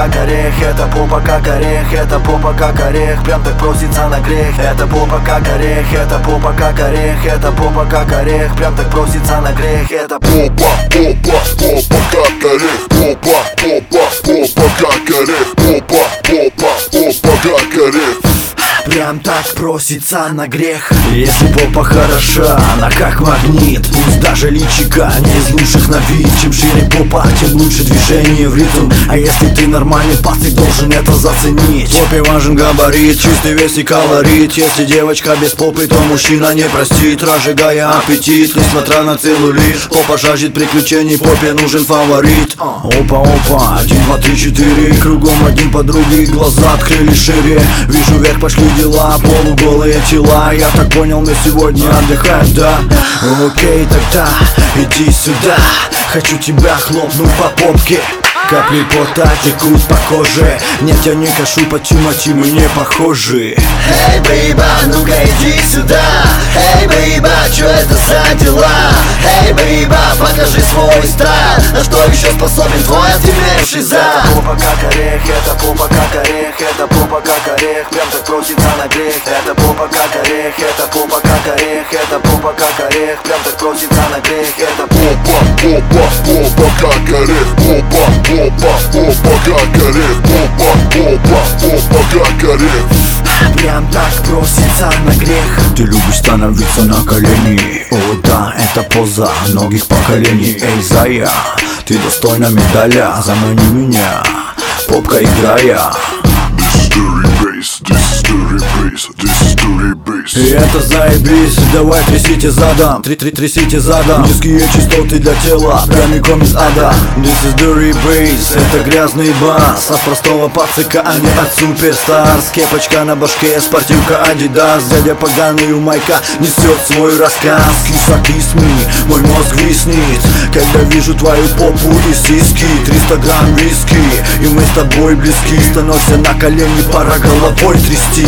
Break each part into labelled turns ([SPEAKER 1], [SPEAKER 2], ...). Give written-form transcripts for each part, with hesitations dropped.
[SPEAKER 1] как орех, это попа как орех, это попа как орех, прям так просится на грех. Это попа как орех, это попа как орех, это попа как орех, прям так просится на грех. Это
[SPEAKER 2] попа, попа, попа как орех, попа, попа, попа как орех, попа, попа, попа как орех.
[SPEAKER 1] Прям так просится на грех. Если попа хороша, она как магнит. Пусть даже личика не из лучших на вид. Чем шире попа, тем лучше движение в ритм. А если ты нормальный пацик, должен это заценить. Попе важен габарит, чистый вес и колорит. Если девочка без попы, то мужчина не простит, разжигая аппетит. Несмотря на целлюлит, попа жаждет приключений, попе нужен фаворит. Опа, опа, 1, 2, 3, 4. Кругом один подруги, глаза открыли шире. Вижу вверх, пошли дела, полуголые тела. Я так понял, мы сегодня отдыхаем, да? Окей, тогда иди сюда. Хочу тебя хлопнуть по попке. Капли пота текут по коже. Нет, я не кашу по Тимати, мы не похожи. Эй, бейба, ну-ка иди сюда. Эй, бейба, чё это за дела? Эй, бейба, покажи свой стайл. На что еще способен твой отъевший зад? Это попа как орех, это попа как орех, это попа как орех, прям так просится на грех. Это попа как орех, это попа как орех, это попа как орех, прям так просится на грех. Это
[SPEAKER 2] попа, попа, попа как орех, попа, попа, попа как орех, попа, попа, попа как орех.
[SPEAKER 1] Прям так просится на грех.
[SPEAKER 3] Ты любишь становиться на колени. О да, это поза многих поколений. Эй, зая, ты достойна медаля. Замани меня, попка играя.
[SPEAKER 2] This is dirty bass, this is dirty bass.
[SPEAKER 1] И это заебись, давай трясите задом, трясите задом. Низкие частоты для тела, прямиком из ада. This is dirty bass, это грязный бас. От простого пацика, а не от суперстар. С кепочка на башке, спортивка Adidas. Дядя поганый у майка несет свой рассказ. Киса, kiss me, мой мозг виснет, когда вижу твою попу и сиськи. 300 грамм виски, и мы с тобой близки. Становься на колени, пора головой трясти.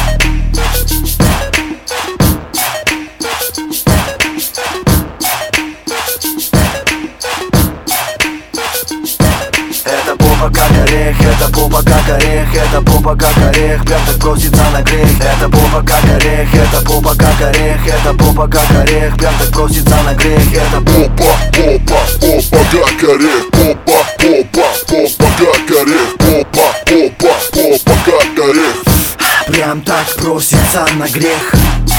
[SPEAKER 1] Это попа как орех, это попа как орех, это попа как орех, прям так просится на грех. Это попа как орех, это попа как орех, это попа как орех, прям так просится на грех. Это
[SPEAKER 2] попа, попа, попа как орех, попа, попа, попа как орех, попа, попа, попа как орех.
[SPEAKER 1] Прям так просится на грех.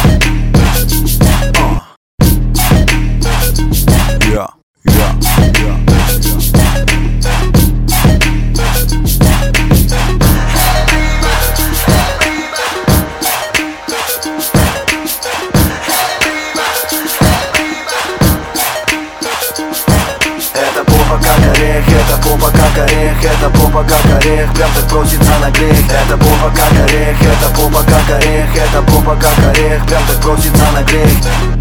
[SPEAKER 1] Это попа как орех, это попа как орех, это попа как орех, прям так просится на грех. Это попа как орех, это попа как орех, это попа как орех, прям так просится на грех.